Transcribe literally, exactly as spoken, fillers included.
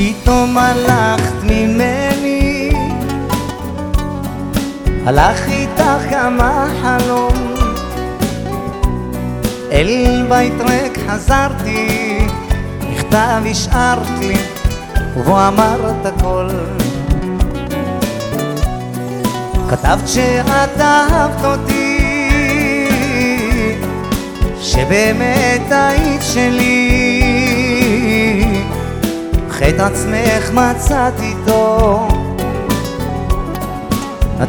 פתאום הלכת ממני, הלך איתך גם החלום, אל בית ריק חזרתי, מכתב השארת לי ובו אמרת הכל. כתבת שאת אהבת אותי, שבאמת היית שלי, חטא עצמך מצאת איתו,